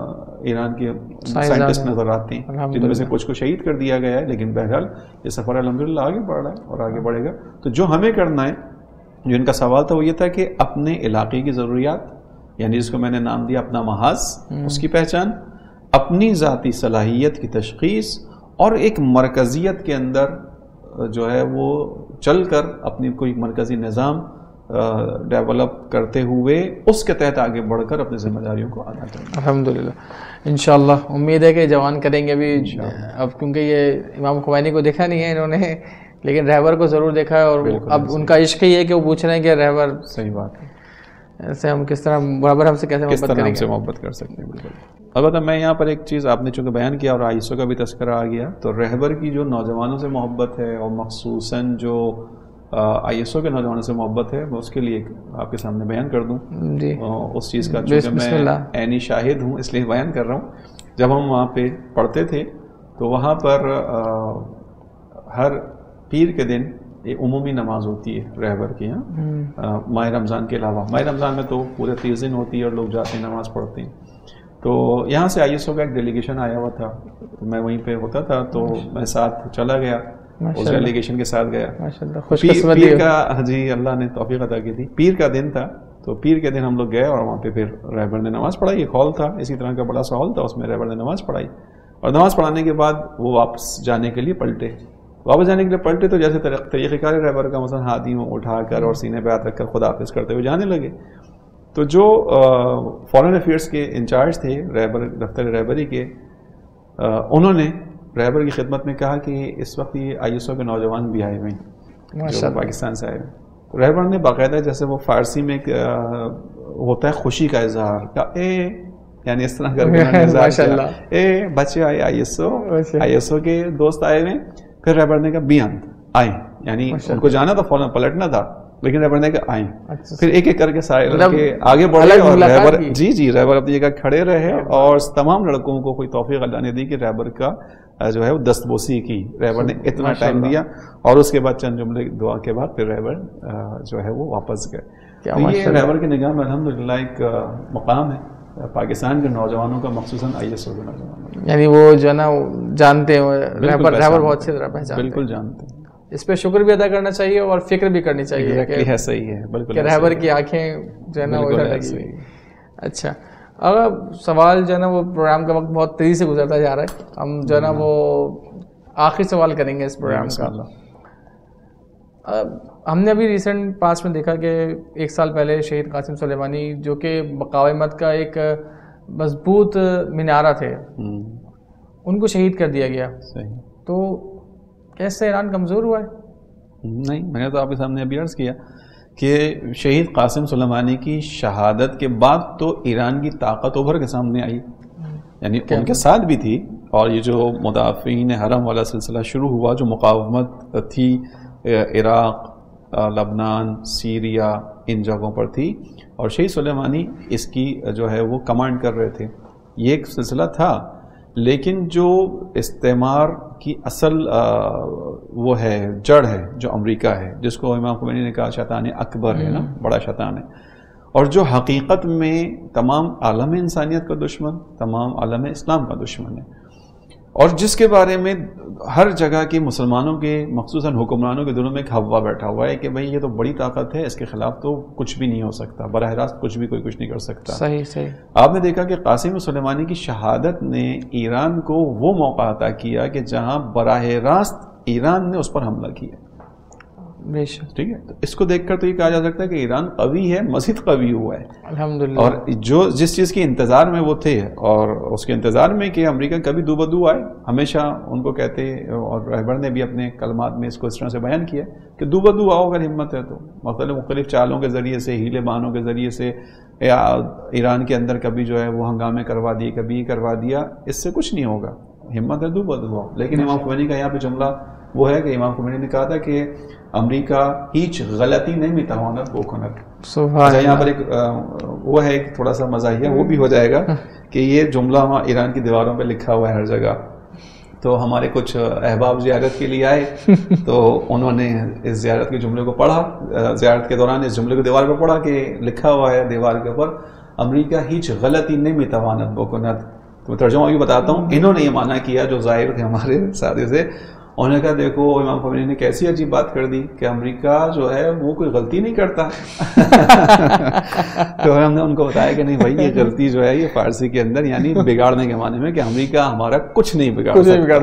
ایران کے سائنٹسٹ نظر آتے ہیں, جن میں سے کچھ کو شہید کر دیا گیا ہے, لیکن بہرحال یہ سفر الحمدللہ آگے بڑھ رہا ہے اور آگے بڑھے گا. تو جو ہمیں کرنا ہے, جو ان کا سوال تھا وہ یہ تھا کہ اپنے علاقے کی ضروریات, یعنی جس کو میں نے نام دیا اپنا محاذ, اس کی پہچان, اپنی ذاتی صلاحیت کی تشخیص, اور ایک مرکزیت کے اندر جو ہے وہ چل کر اپنی کوئی مرکزی نظام ڈیولپ کرتے ہوئے اس کے تحت آگے بڑھ کر اپنی ذمہ داریوں کو ادا کریں. الحمدللہ انشاءاللہ امید ہے کہ جوان کریں گے ابھی. اب کیونکہ یہ امام خمینی کو دیکھا نہیں ہے انہوں نے, لیکن رہبر کو ضرور دیکھا ہے, اور اب ان کا عشق یہ ہے کہ وہ پوچھ رہے ہیں کہ رہبر صحیح بات ہے, ایسے ہم کس طرح برابر ہم سے کیسے محبت کریں گے, سے محبت کر سکتے ہیں. بالکل. البتہ میں یہاں پر ایک چیز آپ نے چونکہ بیان کیا اور آئیسو کا بھی تذکرہ آ گیا, تو رہبر کی جو نوجوانوں سے محبت ہے اور مخصوصاً جو آئی ایس او کے نوجوانوں سے محبت ہے, میں اس کے لیے آپ کے سامنے بیان کر دوں جی. اس چیز کا چونکہ میں عینی شاہد ہوں اس لیے بیان کر رہا ہوں. جب ہم وہاں پہ پڑھتے تھے تو وہاں پر ہر پیر کے دن ایک عمومی نماز ہوتی ہے رہبر کی, ہاں ماہ رمضان کے علاوہ. ماہ رمضان میں تو پورے تیس دن ہوتی ہے اور لوگ جاتے ہیں نماز پڑھتے ہیں. تو یہاں سے آئی ایس او کا ایک ڈیلیگیشن آیا ہوا تھا, تو میں وہیں پہ ہوتا تھا, تو میں ساتھ چلا گیا, اس ڈیلیگیشن کے ساتھ گیا. پیر کا جی اللہ نے توفیق عطا کی تھی, پیر کا دن تھا, تو پیر کے دن ہم لوگ گئے اور وہاں پہ پھر رہبر نے نماز پڑھائی. ایک ہال تھا اسی طرح کا بڑا سا ہال تھا, اس میں رہبر نے نماز پڑھائی, اور نماز پڑھانے کے بعد وہ واپس جانے کے لیے پلٹے. واپس جانے کے لیے پلٹے تو جیسے طریقہ کار رہبر کا مثلا ہاتھی میں اٹھا کر اور سینے پہ ہاتھ رکھ کر خدا حافظ کرتے ہوئے جانے لگے. تو جو فارن افیئرس کے انچارج تھے رہبر دفتر رہبری کے, انہوں نے رہبر کی خدمت میں کہا کہ اس وقت یہ آئی ایس او کے نوجوان بھی آئے ہوئے ہیں جو پاکستان سے آئے ہوئے. تو رہبر نے باقاعدہ جیسے وہ فارسی میں ہوتا ہے خوشی کا اظہار کا, اے یعنی اس طرح کر اے بچے آئے I S O I S O کے دوست آئے ہوئے. پھر رہبر نے کہا بیانت آئیں, یعنی ان کو جانا تھا فوراً پلٹنا تھا, لیکن رہبر نے کہا آئیں. پھر ایک ایک کر کے سارے لڑکے آگے بڑھے اور رہبر جی جی رہبر اپنی جگہ کھڑے رہے, اور تمام لڑکوں کو کوئی توفیق اللہ نے دی کہ رہبر کا جو ہے وہ دستبوسی کی. رہبر نے اتنا ٹائم دیا, اور اس کے بعد چند جملے دعا کے بعد پھر رہبر جو ہے وہ واپس گئے. یہ رہبر کی نگاہ میں الحمدللہ ایک مقام ہے پاکستان کے نوجوانوں کا, مخصوصاً آئی ایس او کے نوجوانوں, یعنی وہ جو ہے نا رہبر رہبر بہت اچھی طرح پہچانتے ہیں. بالکل جانتے ہیں. اس پہ شکر بھی ادا کرنا چاہیے اور فکر بھی کرنی چاہیے کہ ہے صحیح ہے بالکل, کہ رہبر کی آنکھیں جو ہے نا وہ ادھر لگی. اچھا, اگر سوال جو ہے نا وہ پروگرام کا وقت بہت تیزی سے گزرتا جا رہا ہے, ہم جو ہے نا وہ آخری سوال کریں گے اس پروگرام کا. ہم نے ابھی ریسنٹ پاس میں دیکھا کہ ایک سال پہلے شہید قاسم سلیمانی جو کہ مقاومت کا ایک مضبوط مینارہ تھے, ان کو شہید کر دیا گیا. تو کیسے ایران کمزور ہوا ہے؟ نہیں, میں نے تو آپ کے سامنے ابھی عرض کیا کہ شہید قاسم سلیمانی کی شہادت کے بعد تو ایران کی طاقت ابھر کے سامنے آئی, یعنی ان کے ساتھ بھی تھی, اور یہ جو مدافعین حرم والا سلسلہ شروع ہوا, جو مقاومت تھی عراق, لبنان, سیریا, ان جگہوں پر تھی, اور شہید سلیمانی اس کی جو ہے وہ کمانڈ کر رہے تھے. یہ ایک سلسلہ تھا, لیکن جو استعمار کی اصل وہ ہے, جڑ ہے, جو امریکہ ہے, جس کو امام خمینی نے کہا شیطان اکبر ہے نا, بڑا شیطان ہے, اور جو حقیقت میں تمام عالم انسانیت کا دشمن, تمام عالم اسلام کا دشمن ہے, اور جس کے بارے میں ہر جگہ کے مسلمانوں کے مخصوصاً حکمرانوں کے دلوں میں ایک ہوا بیٹھا ہوا ہے کہ بھئی یہ تو بڑی طاقت ہے, اس کے خلاف تو کچھ بھی نہیں ہو سکتا, براہ راست کچھ بھی کوئی کچھ نہیں کر سکتا. صحیح صحیح. آپ نے دیکھا کہ قاسم سلیمانی کی شہادت نے ایران کو وہ موقع عطا کیا کہ جہاں براہ راست ایران نے اس پر حملہ کیا. ٹھیک ہے, تو اس کو دیکھ کر تو یہ کہا جا سکتا ہے کہ ایران قوی ہے, مزید قوی ہوا ہے الحمدللہ. اور جو جس چیز کے انتظار میں وہ تھے, اور اس کے انتظار میں کہ امریکہ کبھی دو بدو آئے, ہمیشہ ان کو کہتے, اور رہبر نے بھی اپنے کلمات میں اس کو اس طرح سے بیان کیا کہ دو بدو آؤ اگر ہمت ہے تو, مختلف مختلف چالوں کے ذریعے سے, ہیلے بہانوں کے ذریعے سے ایران کے اندر کبھی جو ہے وہ ہنگامے کروا دیے, کبھی یہ کروا دیا, اس سے کچھ نہیں ہوگا, ہمت ہے دو بدو آؤ. لیکن امام خمینی کا یہاں پہ جملہ وہ ہے کہ امام خمینی نے کہا تھا کہ امریکہ ہیچ غلطی نہیں میتواند بکنت. اچھا, یہاں پر ایک وہ ہے ایک تھوڑا سا مزاحیہ وہ بھی ہو جائے گا کہ یہ جملہ وہاں ایران کی دیواروں پہ لکھا ہوا ہے ہر جگہ. تو ہمارے کچھ احباب زیارت کے لیے آئے تو انہوں نے اس زیارت کے جملے کو پڑھا, زیارت کے دوران اس جملے کو دیوار پہ پڑھا کہ لکھا ہوا ہے دیوار کے اوپر امریکہ ہیچ غلطی نہیں میتواند بکنت. تو ترجمہ بھی بتاتا ہوں, انہوں نے یہ معنی کیا جو ظاہر تھے ہمارے ساتھی سے. انہوں نے کہا دیکھو امام خمینی نے کیسی عجیب بات کر دی کہ امریکہ جو ہے وہ کوئی غلطی نہیں کرتا. تو ہم نے ان کو بتایا کہ نہیں بھائی, یہ غلطی جو ہے یہ فارسی کے اندر یعنی بگاڑنے کے معنی میں کہ امریکہ ہمارا کچھ نہیں بگاڑ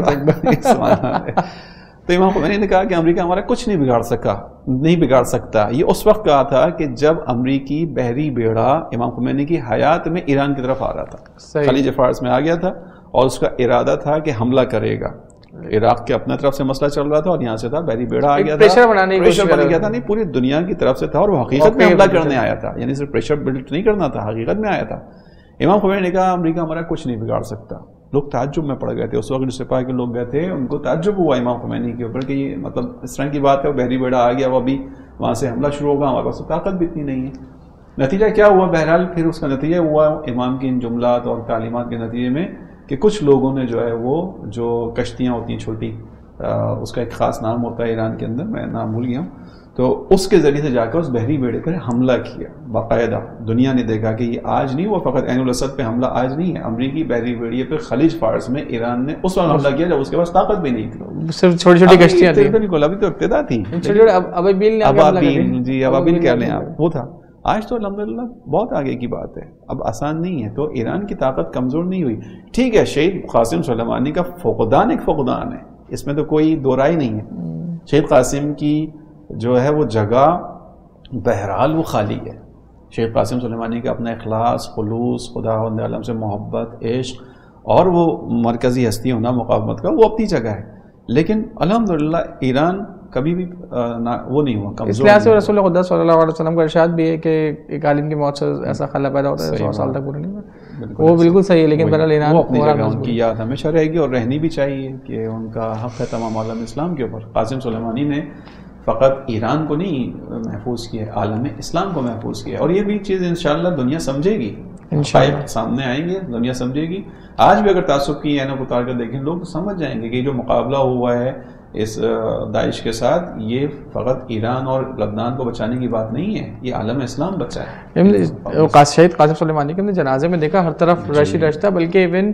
سکتا. تو امام خمینی نے کہا کہ امریکہ ہمارا کچھ نہیں بگاڑ سکا, نہیں بگاڑ سکتا. یہ اس وقت کہا تھا کہ جب امریکی بحری بیڑا امام خمینی کی حیات میں ایران کی طرف آ رہا تھا, خلیج فارس میں آ گیا تھا, اور اس کا ارادہ تھا کہ حملہ کرے گا. عراق کے اپنے طرف سے مسئلہ چل رہا تھا, اور یہاں سے تھا بحری بیڑا آ گیا تھا, پریشر بنانے کی کوشش بن گیا تھا. نہیں, پوری دنیا کی طرف سے تھا, اور وہ حقیقت میں حملہ کرنے آیا تھا, یعنی صرف پریشر بلڈ نہیں کرنا تھا, حقیقت میں آیا تھا. امام خمینی نے کہا امریکہ ہمارا کچھ نہیں بگاڑ سکتا. لوگ تعجب میں پڑ گئے تھے اس وقت, جو سپاہی کے لوگ گئے تھے ان کو تعجب ہوا امام خمینی کے اوپر کہ یہ مطلب اس طرح کی بات ہے, بحری بیڑا آ گیا, وہ ابھی وہاں سے حملہ شروع ہوگا, ہمارے پاس طاقت بھی اتنی نہیں ہے. نتیجہ کیا ہوا بہرحال, پھر اس کا نتیجہ ہوا امام کی ان جملات اور تعلیمات کے نتیجے میں کہ کچھ لوگوں نے جو ہے وہ جو کشتیاں ہوتی ہیں چھوٹی, اس کا ایک خاص نام ہوتا ہے ایران کے اندر, میں نام بھول گیا ہوں, تو اس کے ذریعے سے جا کر اس بحری بیڑے پر حملہ کیا باقاعدہ. دنیا نے دیکھا کہ یہ آج نہیں ہوا, فقط عین الاسد پہ حملہ آج نہیں ہے, امریکی بحری بیڑے پہ خلیج فارس میں ایران نے اس وقت حملہ کیا جب اس کے پاس طاقت بھی نہیں تھی, صرف چھوٹی چھوٹی کشتیاں تھیں. بالکل, ابھی تو ابتدا تھی. ابابیل, ابابیل جی ابابیل کہہ لیں آپ, وہ تھا. آج تو الحمدللہ بہت آگے کی بات ہے, اب آسان نہیں ہے. تو ایران کی طاقت کمزور نہیں ہوئی. ٹھیک ہے, شہید قاسم سلیمانی کا فقدان ایک فقدان ہے, اس میں تو کوئی دو رائے نہیں ہے. شہید قاسم کی جو ہے وہ جگہ بہرحال وہ خالی ہے. شہید قاسم سلیمانی کا اپنا اخلاص, خلوص, خداوند عالم سے محبت, عشق, اور وہ مرکزی ہستی ہونا مقاومت کا, وہ اپنی جگہ ہے. لیکن الحمدللہ ایران کبھی بھی وہ نہیں ہوا کمزور. اس لحاظ سے رسول خدا صلی اللہ علیہ وسلم کا ارشاد بھی ہے کہ ایک عالم کی موت سے ایسا خلا پیدا ہوتا ہے سو سال تک پورا نہیں ہوتا. وہ بالکل صحیح ہے, لیکن بہرحال ایران اپنی جگہ ان کی یاد ہمیشہ رہے گی, اور رہنی بھی چاہیے کہ ان کا حق ہے تمام عالم اسلام کے اوپر. قاسم سلیمانی نے فقط ایران کو نہیں محفوظ کیا, عالم اسلام کو محفوظ کیا, اور یہ بھی چیز انشاءاللہ دنیا سمجھے گی, انشاءاللہ سامنے آئیں گے, دنیا سمجھے گی. آج بھی اگر تعصب کی عینوں کو اتار کر دیکھیں لوگ سمجھ جائیں گے کہ جو مقابلہ ہوا ہے اس داعش کے ساتھ, یہ فقط ایران اور لبنان کو بچانے کی بات نہیں ہے, یہ عالم اسلام بچا ہے. شہید قاسم سلیمانی کے جنازے میں دیکھا ہر طرف رش ہی رش تھا, بلکہ ایون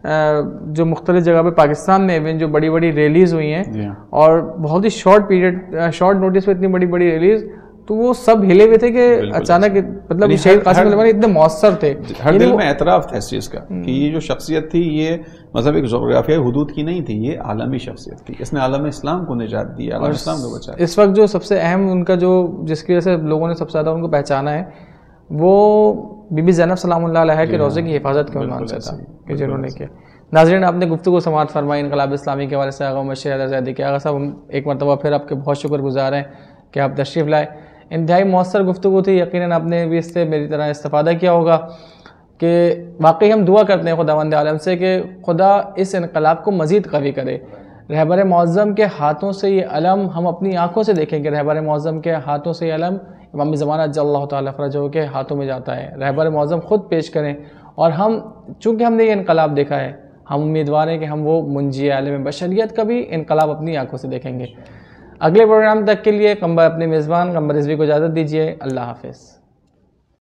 جو مختلف جگہ پہ پاکستان میں ایون جو بڑی بڑی ریلیز ہوئی ہیں, اور بہت ہی شارٹ پیریڈ شارٹ نوٹس پہ اتنی بڑی بڑی ریلیز, تو وہ سب ہلے ہوئے تھے کہ اچانک مطلب شہید قاسم سلیمانی اتنے مؤثر تھے, ہر دل میں اعتراف تھا اس چیز کا کہ یہ جو شخصیت تھی یہ مطلب ایک جغرافیائی حدود کی نہیں تھی, یہ عالمی شخصیت تھی, اس نے عالم اسلام کو نجات دی, عالم اسلام کو بچایا. اس وقت جو سب سے اہم ان کا جو جس کی وجہ سے لوگوں نے سب سے زیادہ ان کو پہچانا ہے, وہ بی بی زینب سلام اللہ علیہ کے روزے کی حفاظت کے عنوان سے تھا کہ جنہوں نے کیا. ناظرین آپ نے گفتگو سماعت فرمائی انقلاب اسلامی کے حوالے سے آغا مبشر حیدر زیدی کے. آغا صاحب ہم ایک مرتبہ پھر آپ کے بہت شکر گزار ہیں کہ آپ تشریف لائے. انتہائی مؤثر گفتگو تھی, یقیناً آپ نے بھی اس سے میری طرح استفادہ کیا ہوگا کہ واقعی ہم دعا کرتے ہیں خداوند عالم سے کہ خدا اس انقلاب کو مزید قوی کرے. رہبر معظم کے ہاتھوں سے یہ علم ہم اپنی آنکھوں سے دیکھیں کہ رہبر معظم کے ہاتھوں سے یہ علم امام زمانہ جل اللہ تعالیٰ فرجہ کے ہاتھوں میں جاتا ہے. رہبر معظم خود پیش کریں, اور ہم چونکہ ہم نے یہ انقلاب دیکھا ہے, ہم امیدوار ہیں کہ ہم وہ منجی عالم بشریت کا بھی انقلاب اپنی آنکھوں سے دیکھیں گے. اگلے پروگرام تک کے لیے قمبر اپنے میزبان قمبر رضوی کو اجازت دیجیے. اللہ حافظ.